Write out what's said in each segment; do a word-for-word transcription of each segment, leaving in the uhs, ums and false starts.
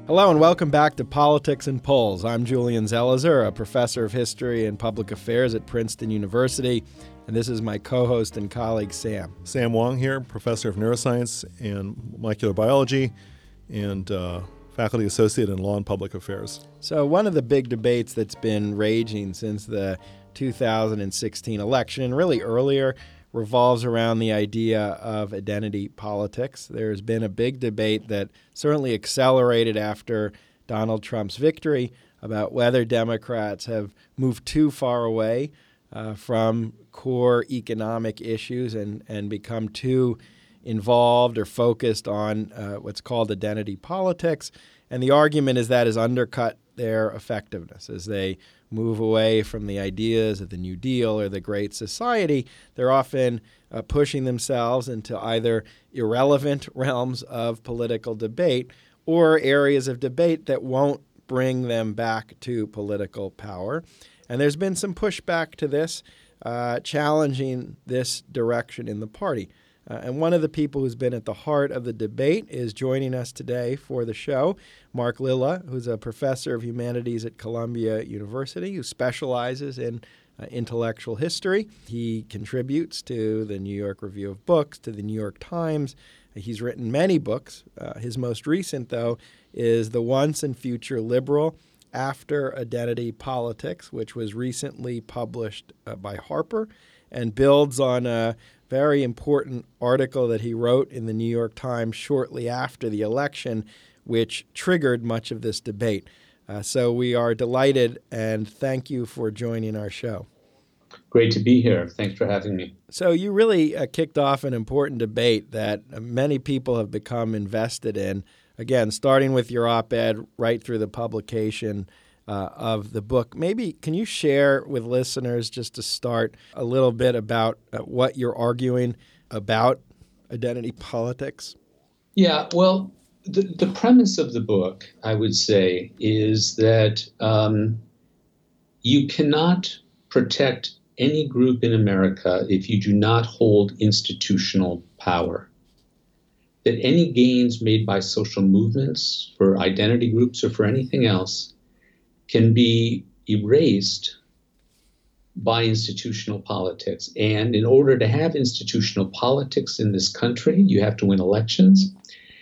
Hello and welcome back to Politics and Polls. I'm Julian Zelizer, a professor of history and public affairs at Princeton University, and this is my co-host and colleague, Sam. Sam Wong here, professor of neuroscience and molecular biology and uh, faculty associate in law and public affairs. So one of the big debates that's been raging since the two thousand sixteen election, and really earlier, revolves around the idea of identity politics. There's been a big debate that certainly accelerated after Donald Trump's victory about whether Democrats have moved too far away uh, from core economic issues and, and become too involved or focused on uh, what's called identity politics. And the argument is that has undercut their effectiveness as they move away from the ideas of the New Deal or the Great Society. They're often uh, pushing themselves into either irrelevant realms of political debate or areas of debate that won't bring them back to political power. And there's been some pushback to this, uh, challenging this direction in the party. Uh, and one of the people who's been at the heart of the debate is joining us today for the show, Mark Lilla, who's a professor of humanities at Columbia University, who specializes in uh, intellectual history. He contributes to the New York Review of Books, to the New York Times. He's written many books. Uh, his most recent, though, is The Once and Future Liberal After Identity Politics, which was recently published uh, by Harper and builds on a very important article that he wrote in the New York Times shortly after the election, which triggered much of this debate. Uh, so we are delighted, and thank you for joining our show. Great to be here. Thanks for having me. So you really uh, kicked off an important debate that uh, many people have become invested in, again, starting with your op-ed right through the publication Uh, of the book. Maybe can you share with listeners, just to start, a little bit about uh, what you're arguing about identity politics? Yeah, well, the, the premise of the book, I would say, is that um, you cannot protect any group in America if you do not hold institutional power. That any gains made by social movements for identity groups or for anything else can be erased by institutional politics. And in order to have institutional politics in this country, you have to win elections.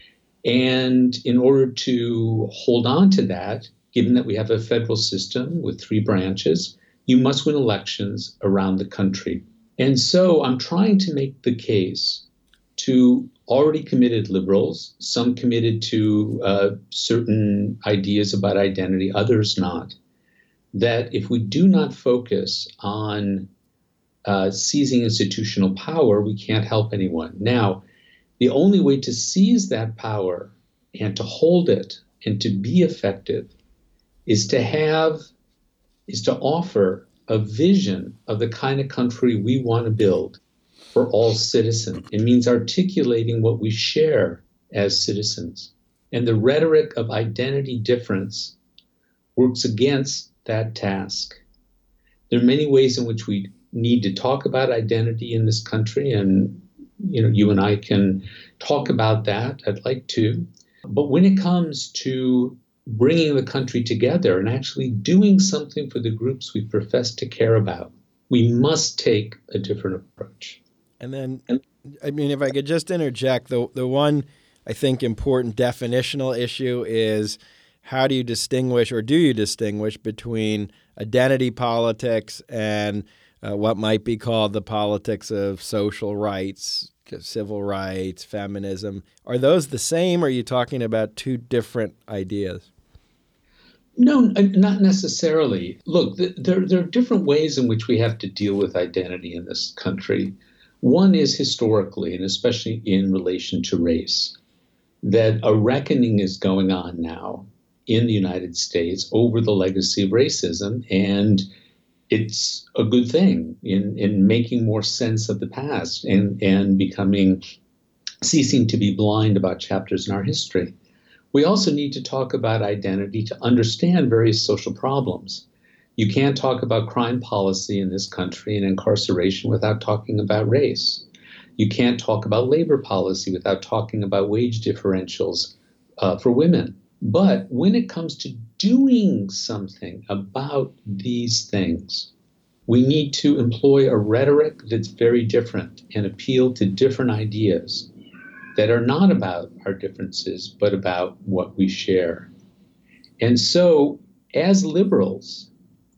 And in order to hold on to that, given that we have a federal system with three branches, you must win elections around the country. And so I'm trying to make the case to already committed liberals, some committed to uh, certain ideas about identity, others not, that if we do not focus on uh, seizing institutional power, we can't help anyone. Now, the only way to seize that power and to hold it and to be effective is to have, is to offer a vision of the kind of country we want to build for all citizens. It means articulating what we share as citizens. And the rhetoric of identity difference works against that task. There are many ways in which we need to talk about identity in this country, and you know, you and I can talk about that. I'd like to. But when it comes to bringing the country together and actually doing something for the groups we profess to care about, we must take a different approach. And then, I mean, if I could just interject, the the one, I think, important definitional issue is how do you distinguish, or do you distinguish, between identity politics and uh, what might be called the politics of social rights, civil rights, feminism? Are those the same, or are you talking about two different ideas? No, not necessarily. Look, there, there are different ways in which we have to deal with identity in this country. One is historically, and especially in relation to race, that a reckoning is going on now in the United States over the legacy of racism, and it's a good thing in, in making more sense of the past and, and becoming, ceasing to be blind about chapters in our history. We also need to talk about identity to understand various social problems. You can't talk about crime policy in this country and incarceration without talking about race. You can't talk about labor policy without talking about wage differentials uh, for women. But when it comes to doing something about these things, we need to employ a rhetoric that's very different and appeal to different ideas that are not about our differences, but about what we share. And so, as liberals,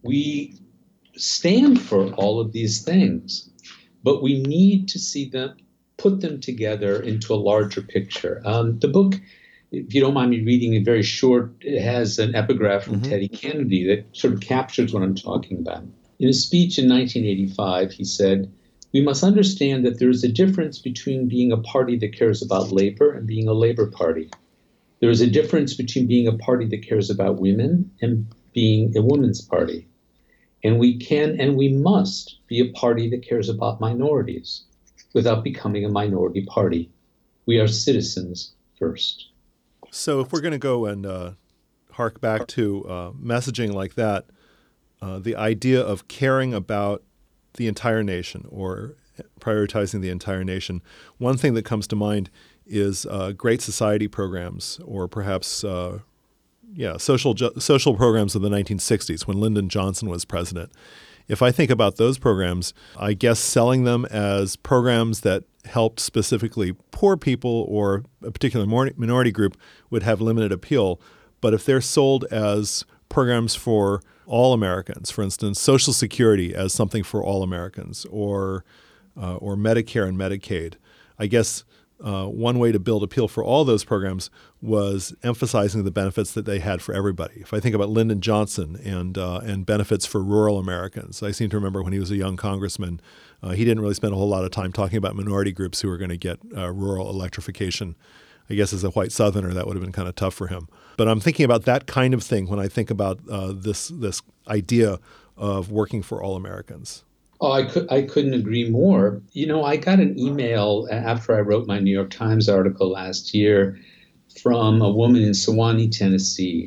we stand for all of these things, but we need to see them, put them together into a larger picture. Um, the book, if you don't mind me reading it, very short, it has an epigraph from mm-hmm. Teddy Kennedy that sort of captures what I'm talking about. In a speech in nineteen eighty-five, he said, "We must understand that there is a difference between being a party that cares about labor and being a labor party. There is a difference between being a party that cares about women and being a women's party. And we can and we must be a party that cares about minorities without becoming a minority party. We are citizens first." So if we're going to go and uh, hark back to uh, messaging like that, uh, the idea of caring about the entire nation or prioritizing the entire nation, one thing that comes to mind is uh, Great Society programs, or perhaps uh, yeah, social ju- social programs of the nineteen sixties when Lyndon Johnson was president. If I think about those programs, I guess selling them as programs that helped specifically poor people or a particular minority group would have limited appeal. But if they're sold as programs for all Americans, for instance, Social Security as something for all Americans, or uh, or Medicare and Medicaid, I guess uh, one way to build appeal for all those programs was emphasizing the benefits that they had for everybody. If I think about Lyndon Johnson and uh, and benefits for rural Americans, I seem to remember when he was a young congressman, uh, he didn't really spend a whole lot of time talking about minority groups who were going to get uh, rural electrification. I guess as a white Southerner, that would have been kind of tough for him. But I'm thinking about that kind of thing when I think about uh, this this idea of working for all Americans. Oh, I, could, I couldn't agree more. You know, I got an email after I wrote my New York Times article last year from a woman in Sewanee, Tennessee.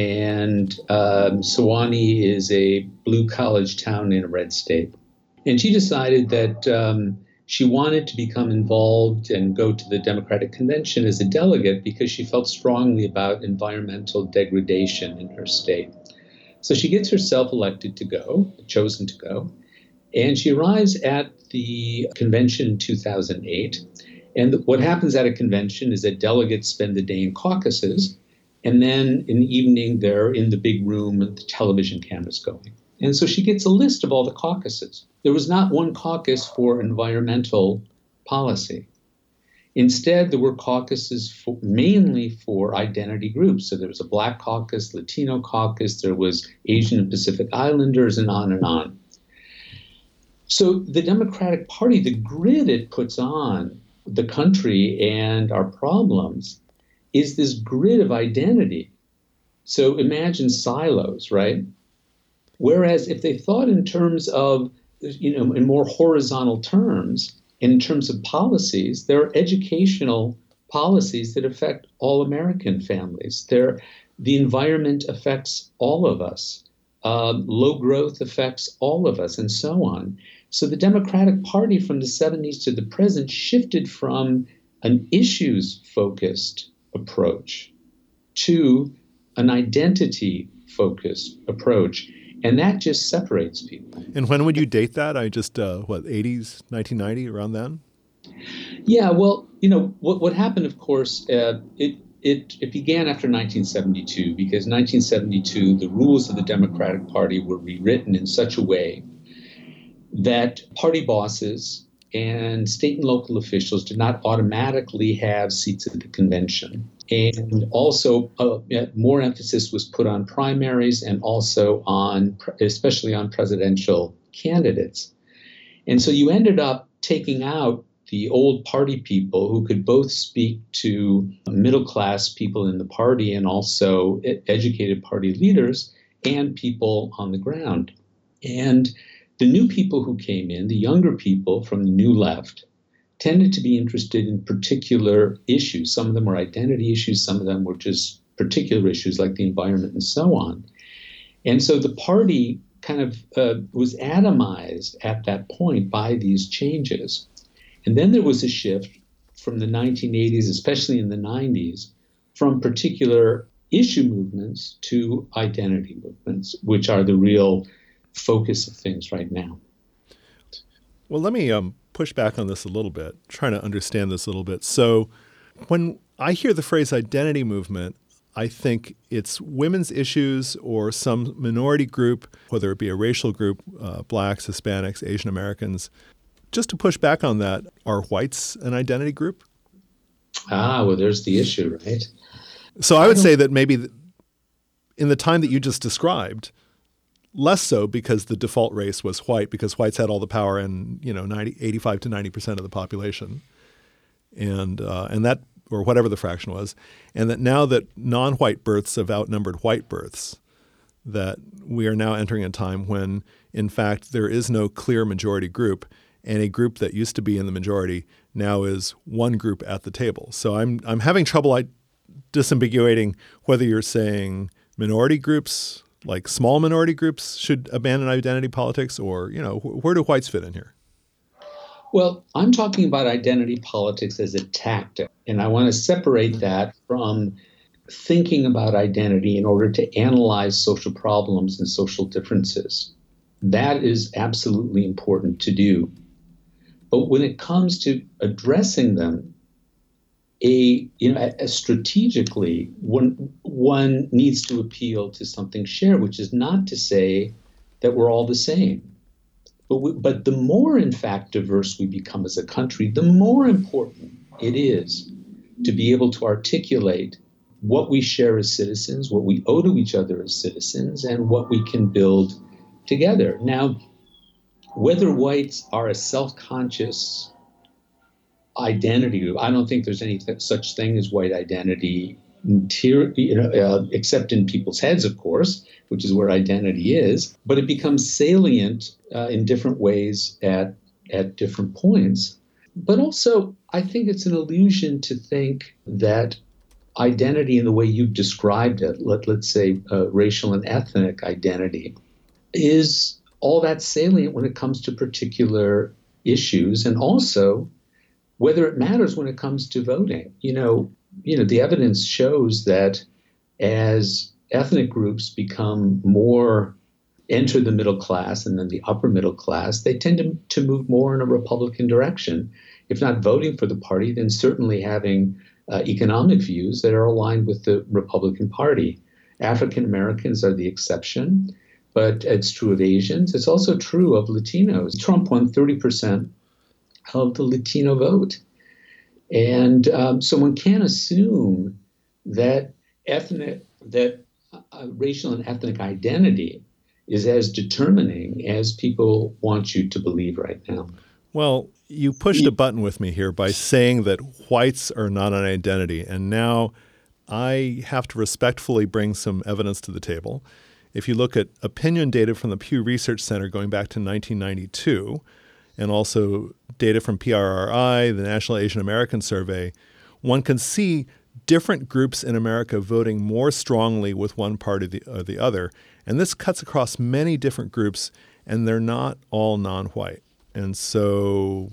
And um, Sewanee is a blue college town in a red state. And she decided that um, she wanted to become involved and go to the Democratic Convention as a delegate because she felt strongly about environmental degradation in her state. So she gets herself elected to go, chosen to go. And she arrives at the convention in two thousand eight. And what happens at a convention is that delegates spend the day in caucuses. And then in the evening, they're in the big room with the television cameras going. And so she gets a list of all the caucuses. There was not one caucus for environmental policy. Instead, there were caucuses for, mainly for identity groups. So there was a Black caucus, Latino caucus, there was Asian and Pacific Islanders, and on and on. So the Democratic Party, the grid it puts on the country and our problems is this grid of identity. So imagine silos, right? Whereas if they thought in terms of, you know, in more horizontal terms, and in terms of policies, there are educational policies that affect all American families. There, the environment affects all of us. Uh, low growth affects all of us, and so on. So the Democratic Party from the seventies to the present shifted from an issues-focused approach to an identity-focused approach. And that just separates people. And when would you date that? I just, uh, what, eighties, nineteen ninety, around then? Yeah, well, you know, what, what happened, of course, uh, it, it, it began after nineteen seventy-two, because nineteen seventy-two, the rules of the Democratic Party were rewritten in such a way that party bosses and state and local officials did not automatically have seats at the convention. And also uh, more emphasis was put on primaries and also on, especially on presidential candidates. And so you ended up taking out the old party people who could both speak to middle class people in the party and also educated party leaders and people on the ground. And the new people who came in, the younger people from the new left, tended to be interested in particular issues. Some of them were identity issues, some of them were just particular issues like the environment and so on. And so the party kind of uh, was atomized at that point by these changes. And then there was a shift from the nineteen eighties, especially in the nineties, from particular issue movements to identity movements, which are the real focus of things right now. Well, let me um, push back on this a little bit, trying to understand this a little bit. So when I hear the phrase identity movement, I think it's women's issues or some minority group, whether it be a racial group, uh, blacks, Hispanics, Asian Americans. Just to push back on that, are whites an identity group? Ah, well, there's the issue, right? So I would say that maybe in the time that you just described, less so because the default race was white, because whites had all the power and, you know, ninety, eighty-five to ninety percent of the population. And uh, and that, or whatever the fraction was, and that now that non-white births have outnumbered white births, that we are now entering a time when, in fact, there is no clear majority group, and a group that used to be in the majority now is one group at the table. So I'm I'm having trouble I, disambiguating whether you're saying minority groups, like small minority groups, should abandon identity politics, or, you know, wh- where do whites fit in here? Well, I'm talking about identity politics as a tactic, and I want to separate that from thinking about identity in order to analyze social problems and social differences. That is absolutely important to do. But when it comes to addressing them, a you know, a, a strategically, one one needs to appeal to something shared, which is not to say that we're all the same. But, we, but the more, in fact, diverse we become as a country, the more important it is to be able to articulate what we share as citizens, what we owe to each other as citizens, and what we can build together. Now, whether whites are a self-conscious identity, I don't think there's any th- such thing as white identity, you know, uh, except in people's heads, of course, which is where identity is. But it becomes salient uh, in different ways at at different points. But also, I think it's an illusion to think that identity in the way you've described it, let, let's say uh, racial and ethnic identity, is all that salient when it comes to particular issues, and also whether it matters when it comes to voting. You know, you know, the evidence shows that as ethnic groups become more, enter the middle class and then the upper middle class, they tend to, to move more in a Republican direction. If not voting for the party, then certainly having uh, economic views that are aligned with the Republican Party. African Americans are the exception, but it's true of Asians. It's also true of Latinos. Trump won thirty percent of the Latino vote. And um, so one can't assume that ethnic, that uh, racial and ethnic identity is as determining as people want you to believe right now. Well, you pushed a button with me here by saying that whites are not an identity. And now I have to respectfully bring some evidence to the table. If you look at opinion data from the Pew Research Center going back to nineteen ninety-two, and also data from P R R I, the National Asian American Survey, one can see different groups in America voting more strongly with one party or the, or the other. And this cuts across many different groups, and they're not all non-white. And so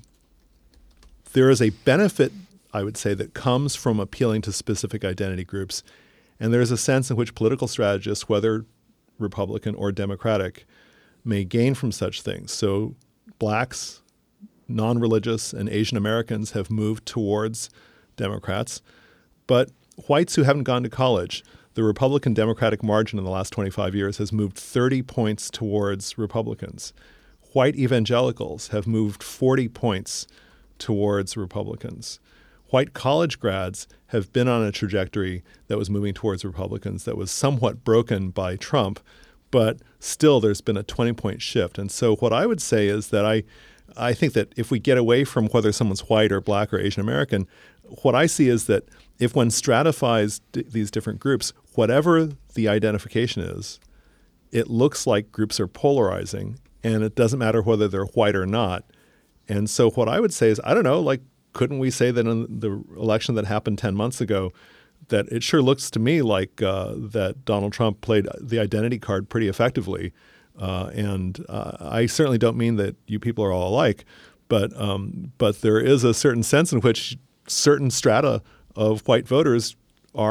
there is a benefit, I would say, that comes from appealing to specific identity groups. And there is a sense in which political strategists, whether Republican or Democratic, may gain from such things. So blacks, non-religious, and Asian Americans have moved towards Democrats. But whites who haven't gone to college, the Republican-Democratic margin in the last twenty-five years has moved thirty points towards Republicans. White evangelicals have moved forty points towards Republicans. White college grads have been on a trajectory that was moving towards Republicans that was somewhat broken by Trump, but still there's been a twenty-point shift. And so what I would say is that I, I think that if we get away from whether someone's white or black or Asian American, what I see is that if one stratifies d- these different groups, whatever the identification is, it looks like groups are polarizing, and it doesn't matter whether they're white or not. And so what I would say is, I don't know, like, couldn't we say that in the election that happened ten months ago, that it sure looks to me like uh, that Donald Trump played the identity card pretty effectively. Uh, and uh, I certainly don't mean that you people are all alike, but um, but there is a certain sense in which certain strata of white voters are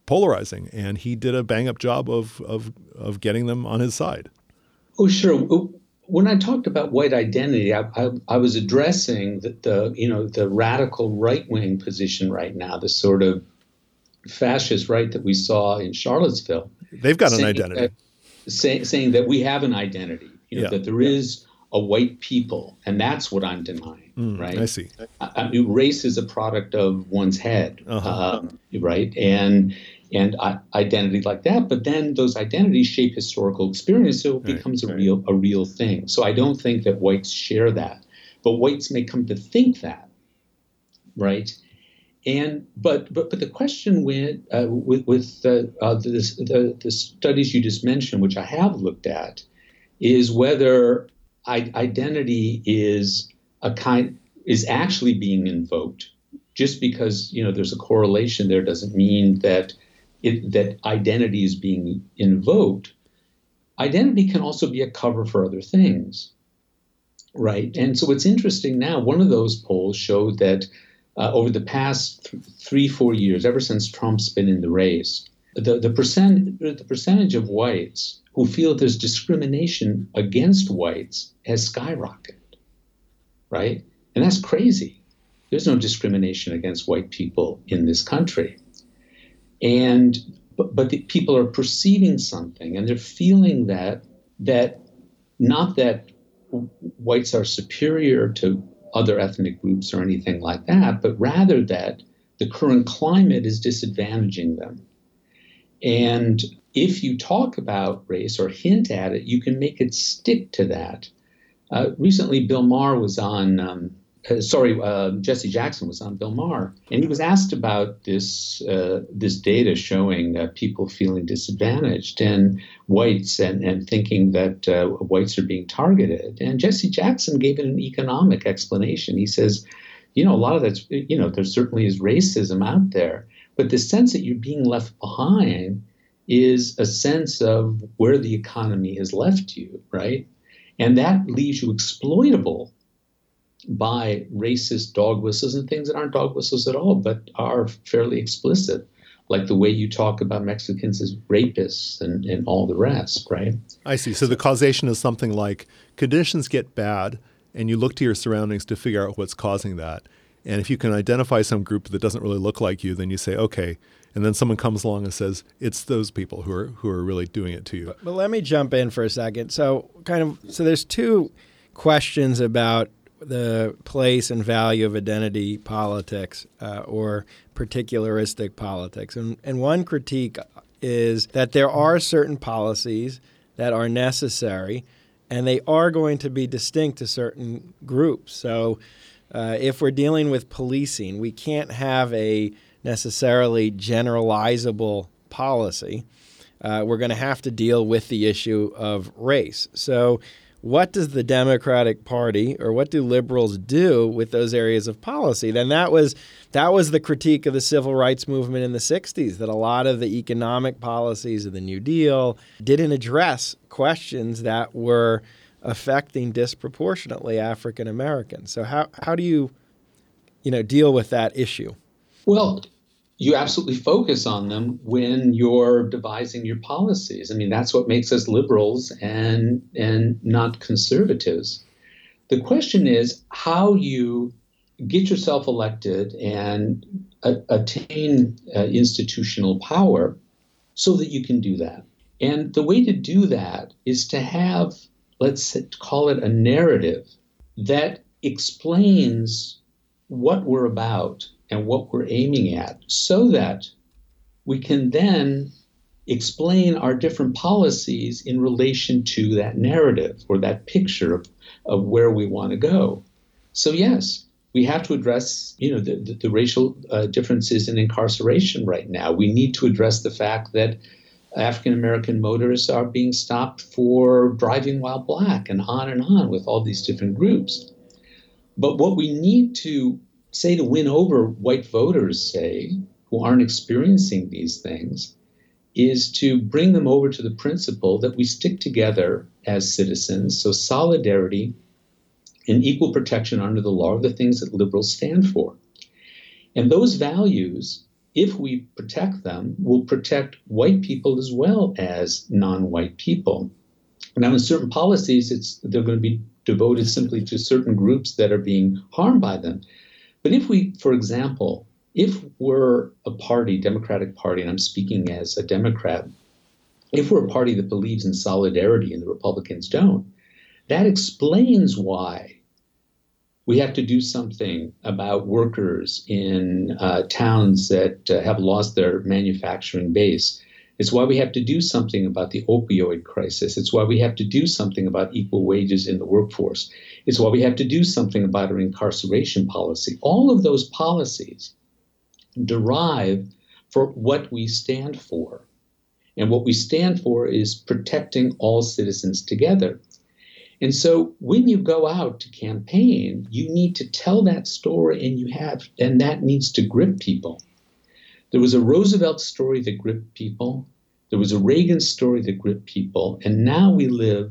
polarizing, and he did a bang-up job of, of, of getting them on his side. Oh, sure. When I talked about white identity, I, I, I was addressing the, the, you know, the radical right-wing position right now, the sort of fascist right that we saw in Charlottesville. They've got an identity. That, say, saying that we have an identity, you know, yeah. that there is a white people, and that's what I'm denying, mm, right? I see. I, I mean, race is a product of one's head, uh-huh. um, right? And and uh, identity like that, but then those identities shape historical experience, so it right, becomes a right. real a real thing. So I don't think that whites share that, but whites may come to think that, right? And but but but the question with uh, with with the, uh, this, the the studies you just mentioned, which I have looked at, is whether I, identity is a kind is actually being invoked. Just because you know there's a correlation there doesn't mean that it, that identity is being invoked. Identity can also be a cover for other things, right? And so what's interesting now, one of those polls showed that uh, over the past th- three, four years, ever since Trump's been in the race, the, the, percent, the percentage of whites who feel there's discrimination against whites has skyrocketed, right? And that's crazy. There's no discrimination against white people in this country. And but, but the people are perceiving something, and they're feeling that that not that whites are superior to other ethnic groups or anything like that, but rather that the current climate is disadvantaging them. And if you talk about race or hint at it, you can make it stick to that. Uh, recently, Bill Maher was on, um, uh, sorry, uh, Jesse Jackson was on Bill Maher, and he was asked about this uh, this data showing uh, people feeling disadvantaged and whites and, and thinking that uh, whites are being targeted. And Jesse Jackson gave it an economic explanation. He says, you know, a lot of that's, you know, there certainly is racism out there, but the sense that you're being left behind is a sense of where the economy has left you, right? And that leaves you exploitable by racist dog whistles and things that aren't dog whistles at all, but are fairly explicit, like the way you talk about Mexicans as rapists and, and all the rest, right? I see. So the causation is something like conditions get bad, and you look to your surroundings to figure out what's causing that. And if you can identify some group that doesn't really look like you, then you say, okay. And then someone comes along and says, it's those people who are who are really doing it to you. But, but let me jump in for a second. So kind of, so there's two questions about the place and value of identity politics uh, or particularistic politics. And, and one critique is that there are certain policies that are necessary, and they are going to be distinct to certain groups. So uh, if we're dealing with policing, we can't have a necessarily generalizable policy. Uh, we're going to have to deal with the issue of race. So what does the Democratic Party or what do liberals do with those areas of policy? Then that was that was the critique of the civil rights movement in the sixties, that a lot of the economic policies of the New Deal didn't address questions that were affecting disproportionately African Americans. So how how do you, you know, deal with that issue? Well, you absolutely focus on them when you're devising your policies. I mean, that's what makes us liberals and and not conservatives. The question is how you get yourself elected and a, attain uh, institutional power so that you can do that. And the way to do that is to have, let's call it a narrative that explains what we're about and what we're aiming at, so that we can then explain our different policies in relation to that narrative or that picture of, of where we want to go. So yes, we have to address, you know, the, the, the racial uh, differences in incarceration right now. We need to address the fact that African American motorists are being stopped for driving while black, and on and on with all these different groups. But what we need to say to win over white voters, say, who aren't experiencing these things, is to bring them over to the principle that we stick together as citizens. So solidarity and equal protection under the law are the things that liberals stand for. And those values if we protect them, we'll protect white people as well as non-white people. Now, in certain policies, it's they're going to be devoted simply to certain groups that are being harmed by them. But if we, for example, if we're a party, Democratic Party, and I'm speaking as a Democrat, if we're a party that believes in solidarity and the Republicans don't, that explains why we have to do something about workers in uh, towns that uh, have lost their manufacturing base. It's why we have to do something about the opioid crisis. It's why we have to do something about equal wages in the workforce. It's why we have to do something about our incarceration policy. All of those policies derive for what we stand for. And what we stand for is protecting all citizens together. And so when you go out to campaign, you need to tell that story, and you have, and that needs to grip people. There was a Roosevelt story that gripped people. There was a Reagan story that gripped people. And now we live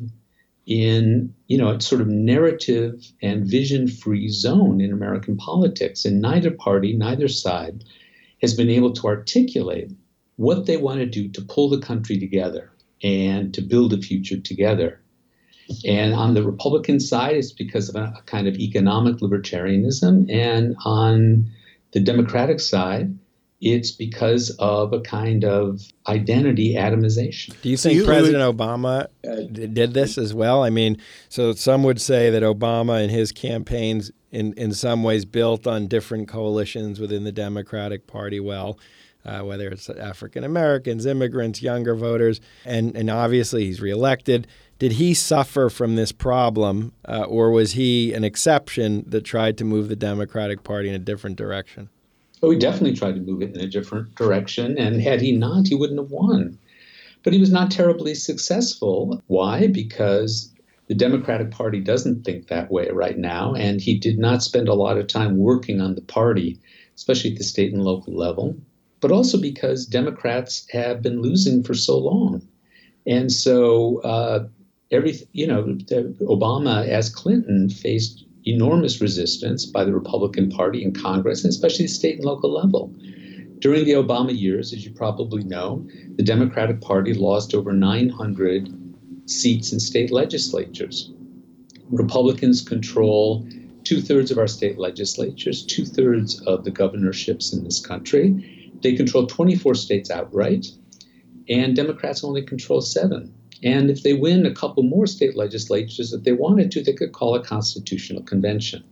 in, you know, a sort of narrative and vision-free zone in American politics. And neither party, neither side has been able to articulate what they want to do to pull the country together and to build a future together. And on the Republican side, it's because of a, a kind of economic libertarianism. And on the Democratic side, it's because of a kind of identity atomization. Do you think you, President would, Obama uh, did this as well? I mean, so some would say that Obama and his campaigns in, in some ways built on different coalitions within the Democratic Party well, uh, whether it's African Americans, immigrants, younger voters, and, and obviously he's reelected. Did he suffer from this problem, uh, or was he an exception that tried to move the Democratic Party in a different direction? Oh, he definitely tried to move it in a different direction, and had he not, he wouldn't have won. But he was not terribly successful. Why? Because the Democratic Party doesn't think that way right now, and he did not spend a lot of time working on the party, especially at the state and local level, but also because Democrats have been losing for so long. And so, uh, every, you know, Obama, as Clinton, faced enormous resistance by the Republican Party in Congress, and especially the state and local level. During the Obama years, as you probably know, the Democratic Party lost over nine hundred seats in state legislatures. Republicans control two-thirds of our state legislatures, two-thirds of the governorships in this country. They control twenty-four states outright, and Democrats only control seven. And if they win a couple more state legislatures, if they wanted to, they could call a constitutional convention.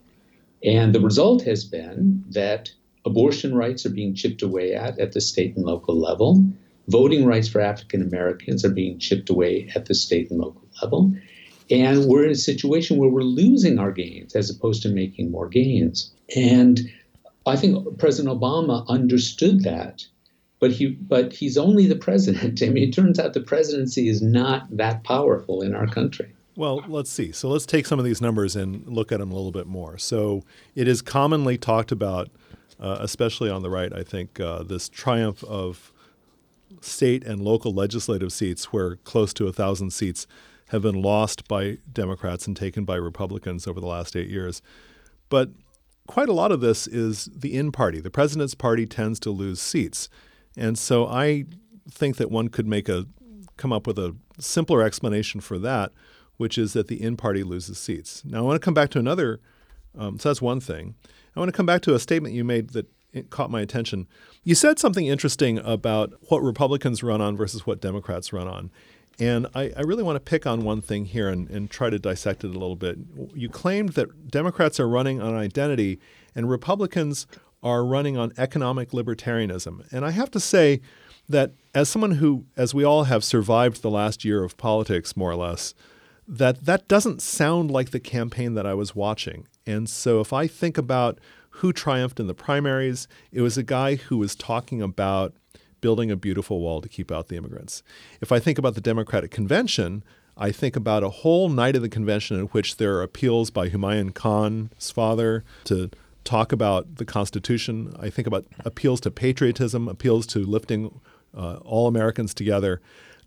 And the result has been that abortion rights are being chipped away at at the state and local level. Voting rights for African Americans are being chipped away at the state and local level. And we're in a situation where we're losing our gains as opposed to making more gains. And I think President Obama understood that. But he, but he's only the president. I mean, it turns out the presidency is not that powerful in our country. Well, let's see. So let's take some of these numbers and look at them a little bit more. So it is commonly talked about, uh, especially on the right, I think, uh, this triumph of state and local legislative seats where close to a thousand seats have been lost by Democrats and taken by Republicans over the last eight years. But quite a lot of this is the in-party. The president's party tends to lose seats. And so I think that one could make a come up with a simpler explanation for that, which is that the in-party loses seats. Now, I want to come back to another um, – so that's one thing. I want to come back to a statement you made that it caught my attention. You said something interesting about what Republicans run on versus what Democrats run on. And I, I really want to pick on one thing here and, and try to dissect it a little bit. You claimed that Democrats are running on identity and Republicans – are running on economic libertarianism. And I have to say that as someone who, as we all have survived the last year of politics, more or less, that that doesn't sound like the campaign that I was watching. And so if I think about who triumphed in the primaries, it was a guy who was talking about building a beautiful wall to keep out the immigrants. If I think about the Democratic Convention, I think about a whole night of the convention in which there are appeals by Humayun Khan's father to talk about the Constitution. I think about appeals to patriotism, appeals to lifting uh, all Americans together.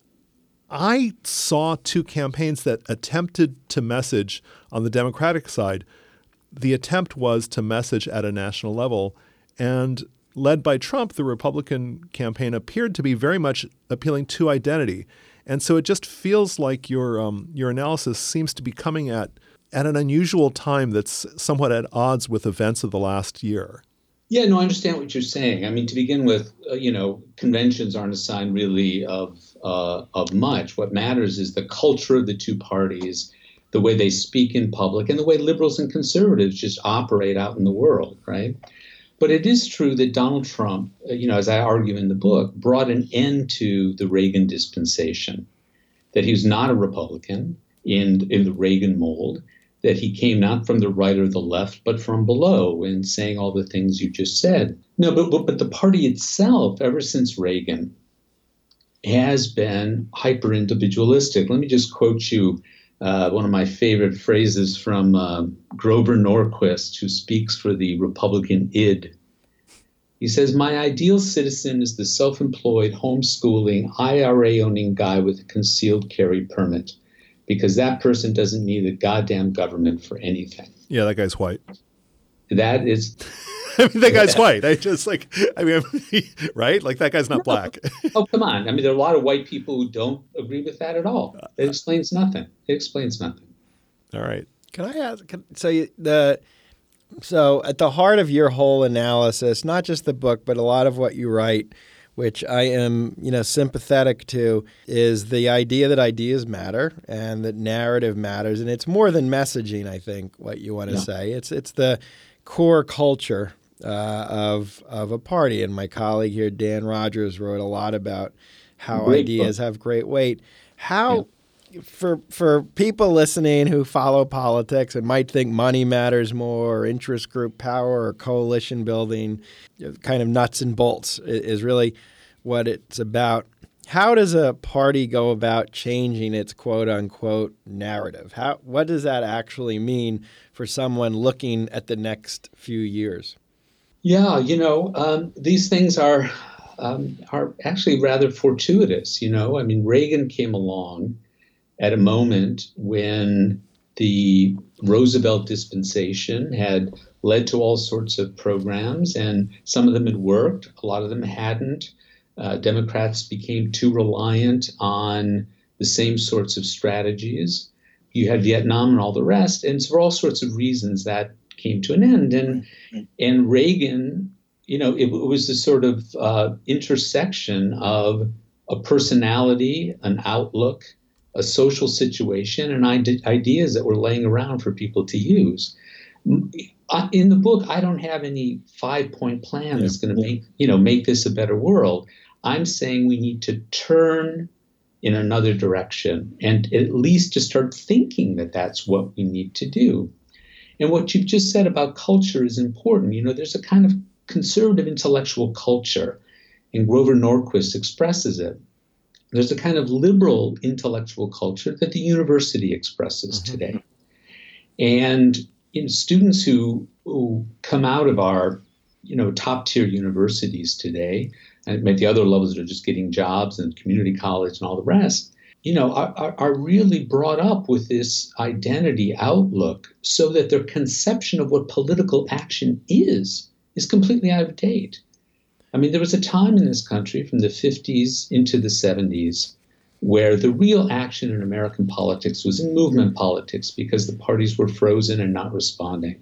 I saw two campaigns that attempted to message on the Democratic side. The attempt was to message at a national level, and led by Trump, the Republican campaign appeared to be very much appealing to identity. And so it just feels like your um, your analysis seems to be coming at, at an unusual time that's somewhat at odds with events of the last year. Yeah, no, I understand what you're saying. I mean, to begin with, uh, you know, conventions aren't a sign really of uh, of much. What matters is the culture of the two parties, the way they speak in public, and the way liberals and conservatives just operate out in the world, right? But it is true that Donald Trump, you know, as I argue in the book, brought an end to the Reagan dispensation, that he was not a Republican in, in the Reagan mold, that he came not from the right or the left, but from below, and saying all the things you just said. No, but, but, but the party itself, ever since Reagan, has been hyper-individualistic. Let me just quote you Uh, one of my favorite phrases from uh, Grover Norquist, who speaks for the Republican id. He says, "My ideal citizen is the self-employed, homeschooling, I R A-owning guy with a concealed carry permit, because that person doesn't need the goddamn government for anything." Yeah, that guy's white. That is... I mean, that guy's white. I just like, I mean, right? Like that guy's not no. black. Oh, come on. I mean, there are a lot of white people who don't agree with that at all. It explains nothing. It explains nothing. All right. Can I ask? Can, so you, the so at the heart of your whole analysis, not just the book, but a lot of what you write, which I am, you know, sympathetic to, is the idea that ideas matter and that narrative matters, and it's more than messaging. I think what you want to yeah. say. It's it's the core culture uh, of of a party. And my colleague here, Dan Rogers, wrote a lot about how great ideas book. have great weight. How, yeah. for for people listening who follow politics and might think money matters more, or interest group power, or coalition building, kind of nuts and bolts is really what it's about. How does a party go about changing its quote-unquote narrative? How what does that actually mean for someone looking at the next few years? Yeah, you know, um, these things are um, are actually rather fortuitous. You know, I mean, Reagan came along at a moment when the Roosevelt dispensation had led to all sorts of programs, and some of them had worked, a lot of them hadn't. Uh, Democrats became too reliant on the same sorts of strategies. You had Vietnam and all the rest, and so for all sorts of reasons that came to an end. And and Reagan, you know, it, it was this sort of uh, intersection of a personality, an outlook, a social situation, and ide- ideas that were laying around for people to use. In the book, I don't have any five-point plan that's going to make, you know, make this a better world. I'm saying we need to turn in another direction, and at least to start thinking that that's what we need to do. And what you've just said about culture is important. You know, there's a kind of conservative intellectual culture, and Grover Norquist expresses it. There's a kind of liberal intellectual culture that the university expresses mm-hmm. today. And in students who, who come out of our, you know, top tier universities today, and at the other levels that are just getting jobs and community college and all the rest, you know, are, are really brought up with this identity outlook so that their conception of what political action is, is completely out of date. I mean, there was a time in this country from the fifties into the seventies where the real action in American politics was in movement politics because the parties were frozen and not responding.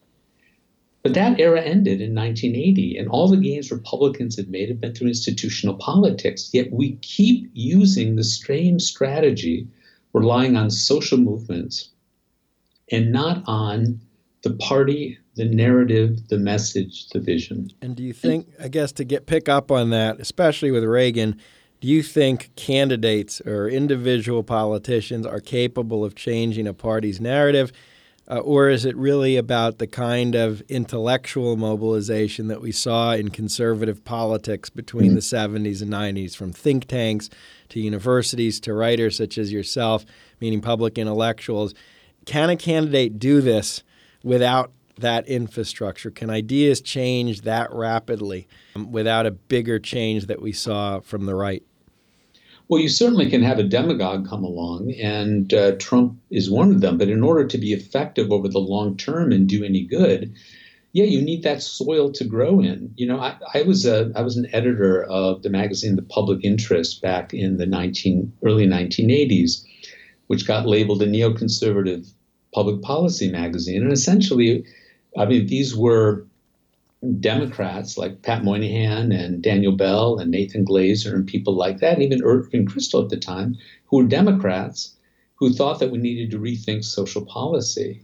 But that era ended in nineteen eighty, and all the gains Republicans had made have been through institutional politics. Yet we keep using the same strategy, relying on social movements and not on the party, the narrative, the message, the vision. And do you think, I guess, to get pick up on that, especially with Reagan, do you think candidates or individual politicians are capable of changing a party's narrative? Uh, or is it really about the kind of intellectual mobilization that we saw in conservative politics between mm-hmm. the seventies and nineties, from think tanks to universities to writers such as yourself, meaning public intellectuals? Can a candidate do this without that infrastructure? Can ideas change that rapidly um, without a bigger change that we saw from the right? Well, you certainly can have a demagogue come along, and uh, Trump is one of them. But in order to be effective over the long term and do any good, yeah, you need that soil to grow in. You know, I, I was a I was an editor of the magazine The Public Interest back in the nineteen early nineteen eighties, which got labeled a neoconservative public policy magazine. And essentially, I mean, these were Democrats like Pat Moynihan and Daniel Bell and Nathan Glazer and people like that, and even Irving Kristol at the time, who were Democrats who thought that we needed to rethink social policy.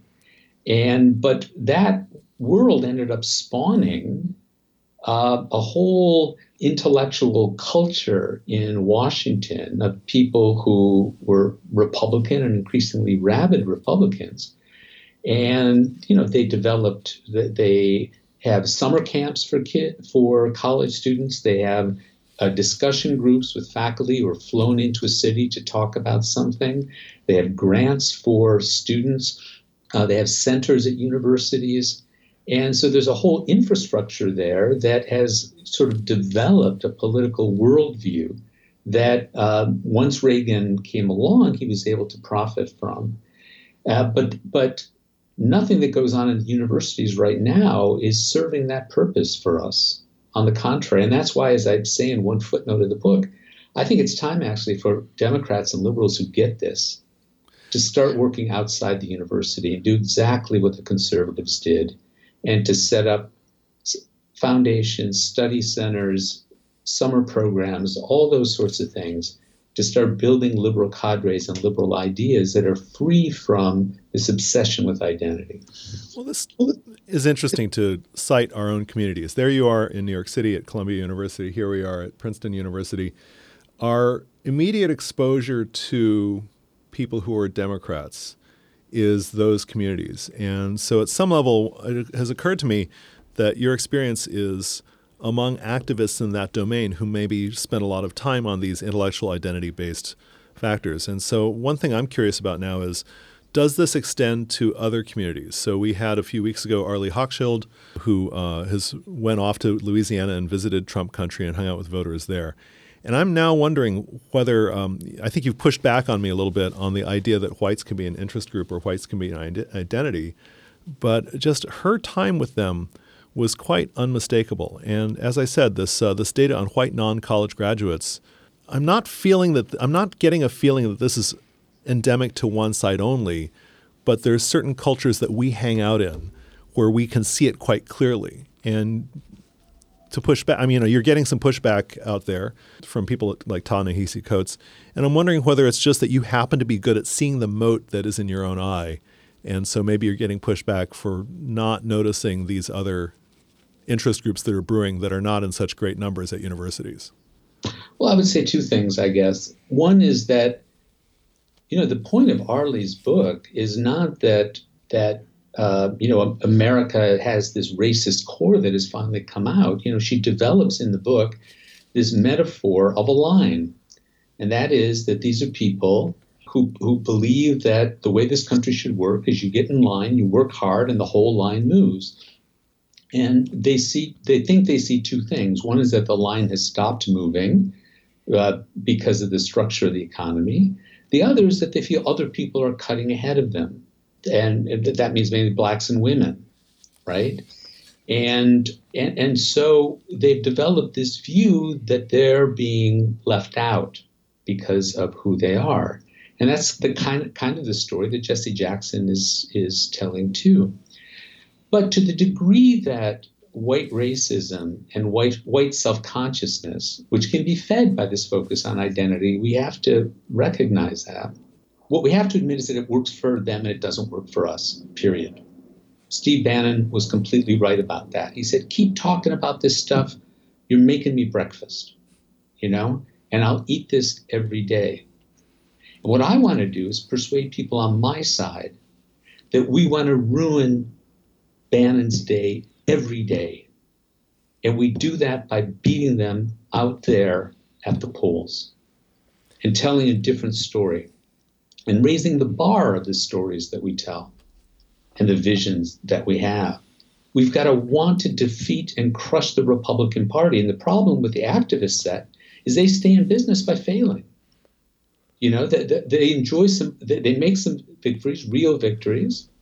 And but that world ended up spawning uh, a whole intellectual culture in Washington of people who were Republican and increasingly rabid Republicans. And, you know, they developed, they have summer camps for kid, for college students. They have uh, discussion groups with faculty who are flown into a city to talk about something. They have grants for students. Uh, they have centers at universities. And so there's a whole infrastructure there that has sort of developed a political worldview that uh, once Reagan came along, he was able to profit from. Uh, but but nothing that goes on in the universities right now is serving that purpose for us. On the contrary, and that's why, as I say in one footnote of the book, I think it's time actually for Democrats and liberals who get this to start working outside the university and do exactly what the conservatives did, and to set up foundations, study centers, summer programs, all those sorts of things, to start building liberal cadres and liberal ideas that are free from this obsession with identity. Well, this is interesting to cite our own communities. There you are in New York City at Columbia University. Here we are at Princeton University. Our immediate exposure to people who are Democrats is those communities. And so at some level, it has occurred to me that your experience is among activists in that domain who maybe spend a lot of time on these intellectual identity-based factors. And so one thing I'm curious about now is, does this extend to other communities? So we had a few weeks ago Arlie Hochschild, who uh, has went off to Louisiana and visited Trump country and hung out with voters there. And I'm now wondering whether, um, I think you've pushed back on me a little bit on the idea that whites can be an interest group or whites can be an identity, but just her time with them was quite unmistakable. And as I said, this uh, this data on white non-college graduates, I'm not feeling that, I'm not getting a feeling that this is endemic to one side only, but there's certain cultures that we hang out in where we can see it quite clearly. And to push back, I mean, you know, you're getting some pushback out there from people like Ta-Nehisi Coates, and I'm wondering whether it's just that you happen to be good at seeing the mote that is in your own eye, and so maybe you're getting pushback for not noticing these other interest groups that are brewing that are not in such great numbers at universities. Well, I would say two things, I guess. One is that, you know, the point of Arlie's book is not that that uh, you know, America has this racist core that has finally come out. You know, she develops in the book this metaphor of a line, and that is that these are people who who believe that the way this country should work is you get in line, you work hard, and the whole line moves. And they see, they think they see two things. One is that the line has stopped moving uh, because of the structure of the economy. The other is that they feel other people are cutting ahead of them. And that means mainly blacks and women, right? And, and, and so they've developed this view that they're being left out because of who they are. And that's the kind of, kind of the story that Jesse Jackson is, is telling too. But to the degree that white racism and white white self-consciousness, which can be fed by this focus on identity, we have to recognize that. What we have to admit is that it works for them and it doesn't work for us, period. Steve Bannon was completely right about that. He said, keep talking about this stuff. You're making me breakfast, you know, and I'll eat this every day. And what I want to do is persuade people on my side that we want to ruin Bannon's day every day. And we do that by beating them out there at the polls and telling a different story and raising the bar of the stories that we tell and the visions that we have. We've got to want to defeat and crush the Republican Party. And the problem with the activist set is they stay in business by failing. You know, they, they enjoy some, they make some victories, real victories.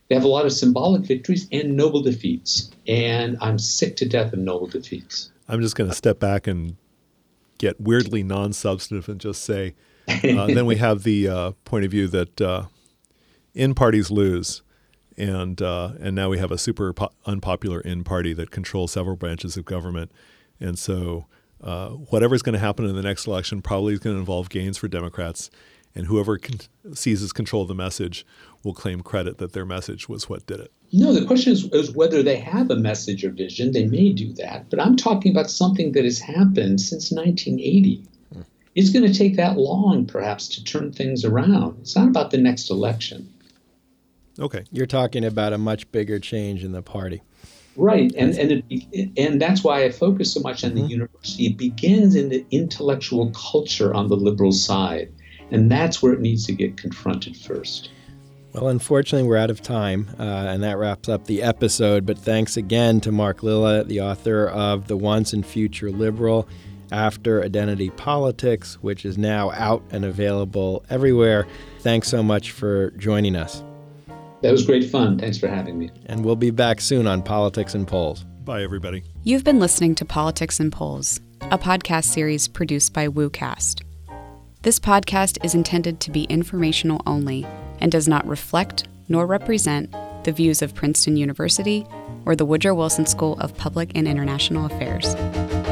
They have a lot of symbolic victories and noble defeats. And I'm sick to death of noble defeats. I'm just going to step back and get weirdly non-substantive and just say, uh, then we have the uh, point of view that uh, in parties lose. And uh, and now we have a super po- unpopular in party that controls several branches of government. And so uh, whatever's going to happen in the next election probably is going to involve gains for Democrats. And whoever con- seizes control of the message will claim credit that their message was what did it. No, the question is, is whether they have a message or vision. They may do that. But I'm talking about something that has happened since nineteen eighty. Hmm. It's going to take that long, perhaps, to turn things around. It's not about the next election. Okay. You're talking about a much bigger change in the party. Right. And and it, and that's why I focus so much on mm-hmm. the university. It begins in the intellectual culture on the liberal side. And that's where it needs to get confronted first. Well, unfortunately, we're out of time, uh, and that wraps up the episode. But thanks again to Mark Lilla, the author of The Once and Future Liberal, After Identity Politics, which is now out and available everywhere. Thanks so much for joining us. That was great fun. Thanks for having me. And we'll be back soon on Politics and Polls. Bye, everybody. You've been listening to Politics and Polls, a podcast series produced by WooCast. This podcast is intended to be informational only and does not reflect nor represent the views of Princeton University or the Woodrow Wilson School of Public and International Affairs.